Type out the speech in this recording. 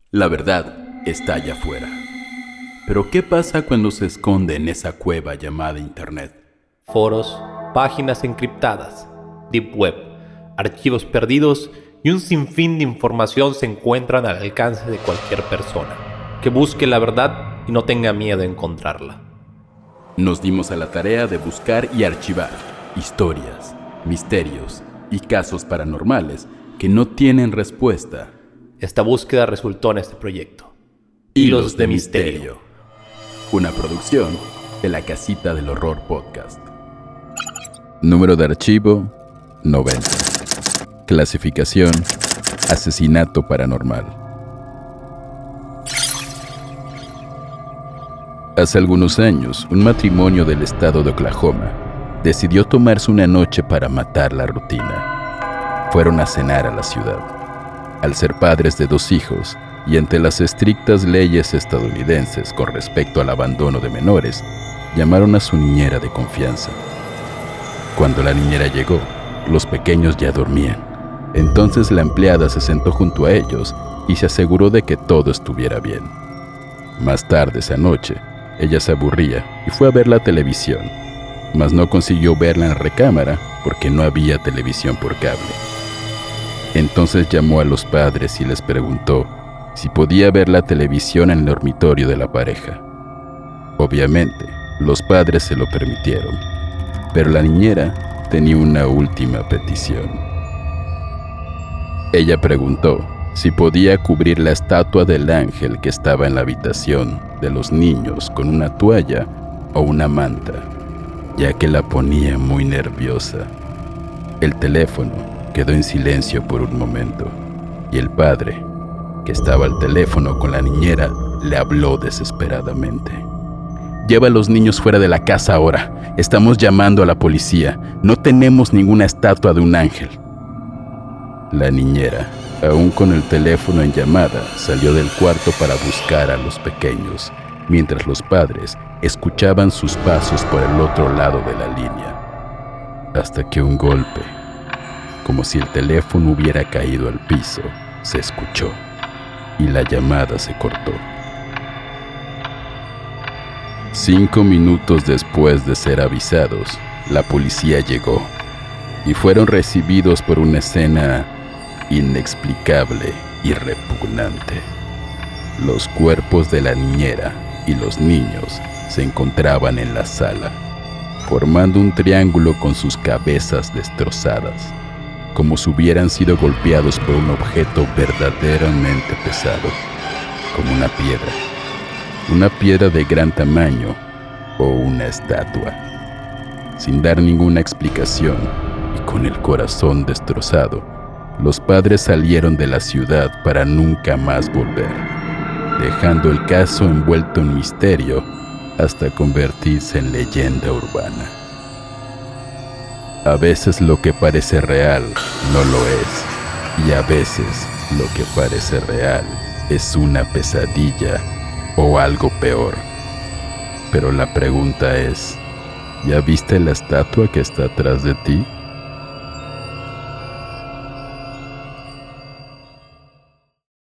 La verdad está allá afuera. Pero ¿qué pasa cuando se esconde en esa cueva llamada Internet? Foros, páginas encriptadas, deep web, archivos perdidos y un sinfín de información se encuentran al alcance de cualquier persona que busque la verdad y no tenga miedo a encontrarla. Nos dimos a la tarea de buscar y archivar historias, misterios y casos paranormales que no tienen respuesta. Esta búsqueda resultó en este proyecto. Hilos de Misterio. Una producción de La Casita del Horror Podcast. Número de archivo 90. Clasificación: asesinato paranormal. Hace algunos años, un matrimonio del estado de Oklahoma decidió tomarse una noche para matar la rutina. Fueron a cenar a la ciudad. Al ser padres de 2 hijos y ante las estrictas leyes estadounidenses con respecto al abandono de menores, llamaron a su niñera de confianza. Cuando la niñera llegó, los pequeños ya dormían. Entonces la empleada se sentó junto a ellos y se aseguró de que todo estuviera bien. Más tarde esa noche, ella se aburría y fue a ver la televisión, mas no consiguió verla en la recámara porque no había televisión por cable. Entonces llamó a los padres y les preguntó si podía ver la televisión en el dormitorio de la pareja. Obviamente, los padres se lo permitieron, pero la niñera tenía una última petición. Ella preguntó si podía cubrir la estatua del ángel que estaba en la habitación de los niños con una toalla o una manta, ya que la ponía muy nerviosa. El teléfono quedó en silencio por un momento, y el padre, que estaba al teléfono con la niñera, le habló desesperadamente. «Lleva a los niños fuera de la casa ahora. Estamos llamando a la policía. No tenemos ninguna estatua de un ángel». La niñera, aún con el teléfono en llamada, salió del cuarto para buscar a los pequeños, mientras los padres escuchaban sus pasos por el otro lado de la línea. Hasta que un golpe, como si el teléfono hubiera caído al piso, se escuchó y la llamada se cortó. 5 minutos después de ser avisados, la policía llegó y fueron recibidos por una escena inexplicable y repugnante. Los cuerpos de la niñera y los niños se encontraban en la sala, formando un triángulo con sus cabezas destrozadas, como si hubieran sido golpeados por un objeto verdaderamente pesado, como una piedra de gran tamaño o una estatua. Sin dar ninguna explicación y con el corazón destrozado, los padres salieron de la ciudad para nunca más volver, dejando el caso envuelto en misterio hasta convertirse en leyenda urbana. A veces lo que parece real no lo es, y a veces lo que parece real es una pesadilla o algo peor. Pero la pregunta es, ¿ya viste la estatua que está atrás de ti?